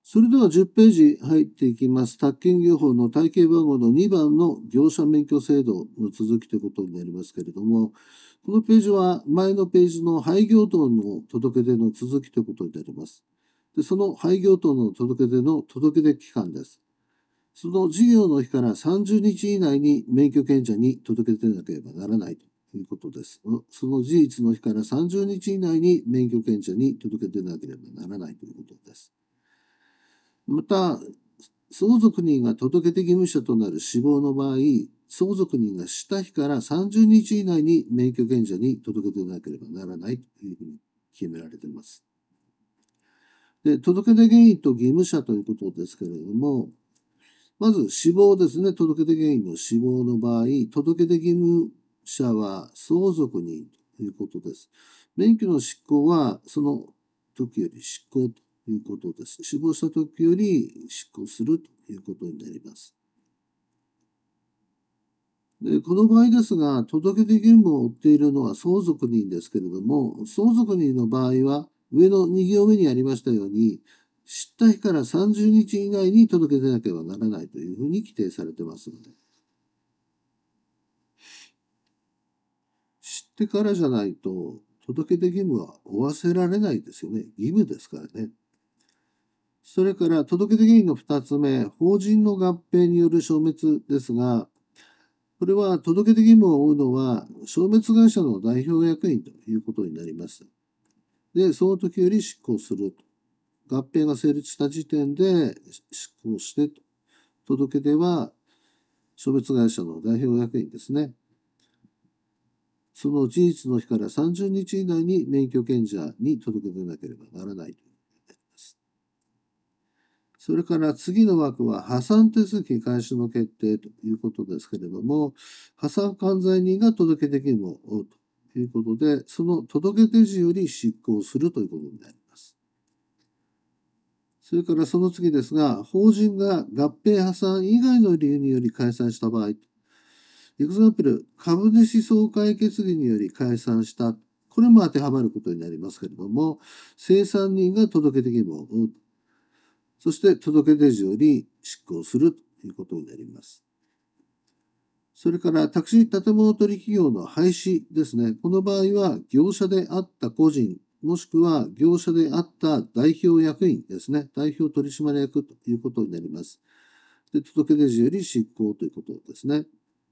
それでは10ページ入っていきます。宅建業法の体系番号の2番の業者免許制度の続きということになりますけれども、このページは前のページの廃業等の届け出の続きということになります。で、その廃業等の届け出の届け出期間です。その事業の日から30日以内に免許権者に届け出なければならないということです。その事実の日から30日以内に免許権者に届け出なければならないということです。また、相続人が届け出義務者となる死亡の場合、相続人がした日から30日以内に免許権者に届け出なければならないというふうに決められています。で、届け出原因と義務者ということですけれども、まず死亡ですね。届け出原因の死亡の場合、届け出義務者は相続人ということです。免許の失効はその時より失効ということです。死亡した時より執行するということになります。で、この場合ですが、届け出義務を負っているのは相続人ですけれども、相続人の場合は、上の2行目にありましたように、知った日から30日以内に届け出なければならないというふうに規定されてますので。知ってからじゃないと、届け出義務は負わせられないですよね。義務ですからね。それから届け出原因の2つ目、法人の合併による消滅ですが、これは届け出義務を負うのは消滅会社の代表役員ということになります。で、その時より執行すると。合併が成立した時点で執行してと。届け出は消滅会社の代表役員ですね。その事実の日から30日以内に免許権者に届け出なければならないということになります。それから次の枠は破産手続き開始の決定ということですけれども、破産管財人が届け出義務を負うということで、その届け出時より執行するということになります。それからその次ですが、法人が合併破産以外の理由により解散した場合、エグザンプル、株主総会決議により解散した。これも当てはまることになりますけれども、清算人が届け出義務を負う。そして届け出時より執行するということになります。それからタクシー建物取引業の廃止ですね。この場合は業者であった個人、もしくは業者であった代表役員ですね。代表取締役ということになります。で、届け出時より執行ということですね。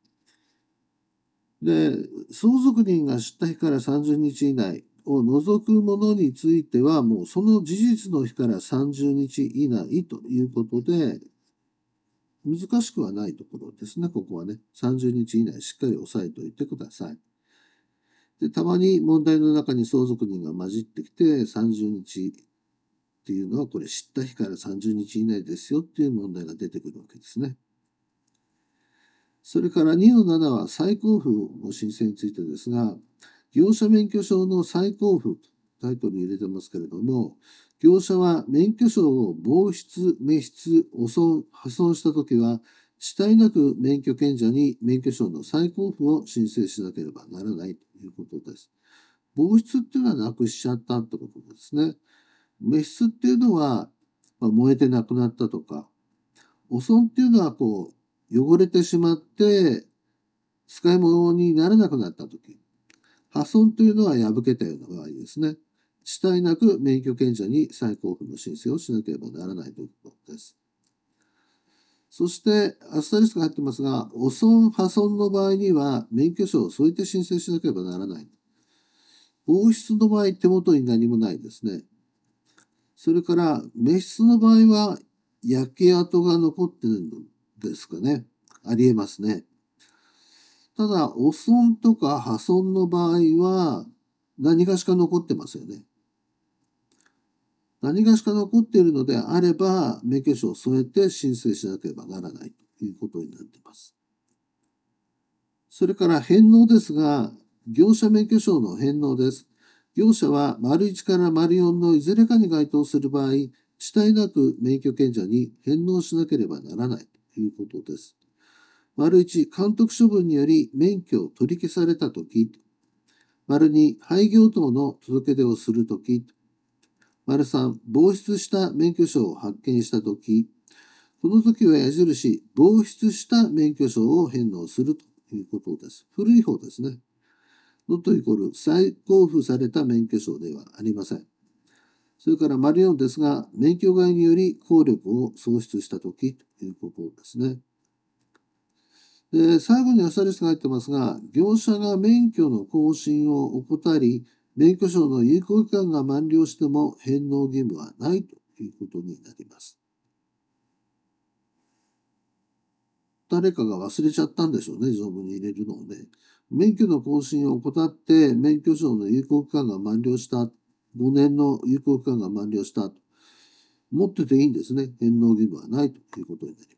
で、相続人が知った日から30日以内を除くものについては、もうその事実の日から30日以内ということで、難しくはないところですね、ここはね。30日以内しっかり押さえておいてください。で、たまに問題の中に相続人が混じってきて、30日っていうのは、これ知った日から30日以内ですよっていう問題が出てくるわけですね。それから2の7は再交付の申請についてですが、業者免許証の再交付とタイトル入れてますけれども、業者は免許証を亡失、滅失、破損したときは、遅滞なく免許権者に免許証の再交付を申請しなければならないということです。亡失っていうのはなくしちゃったってことですね。滅失っていうのは、燃えてなくなったとか、汚損っていうのは汚れてしまって使い物にならなくなったとき。破損というのは破けたような場合ですね。遅滞なく免許権者に再交付の申請をしなければならないということです。そして、アスタリスクが入ってますが、汚損、破損の場合には免許証を添えて申請しなければならない。亡失の場合、手元に何もないですね。それから、滅失の場合は、焼け跡が残ってるんですかね。ありえますね。ただ、汚損とか破損の場合は、何がしか残ってますよね。何がしか残っているのであれば、免許証を添えて申請しなければならないということになっています。それから返納ですが、業者免許証の返納です。業者は丸1から丸4のいずれかに該当する場合、遅滞なく免許権者に返納しなければならないということです。丸1、監督処分により免許を取り消されたとき、丸2、廃業等の届け出をするとき、 3、亡失した免許証を発見したとき、この時は矢印、亡失した免許証を返納するということです。古い方ですね。not イコール再交付された免許証ではありません。それから丸4ですが、免許外により効力を喪失したときということですね。で、最後にアスタリスクが入ってますが、業者が免許の更新を怠り、免許証の有効期間が満了しても返納義務はないということになります。誰かが忘れちゃったんでしょうね、条文に入れるのをね。免許の更新を怠って免許証の有効期間が満了した。5年の有効期間が満了した。持ってていいんですね。返納義務はないということになります。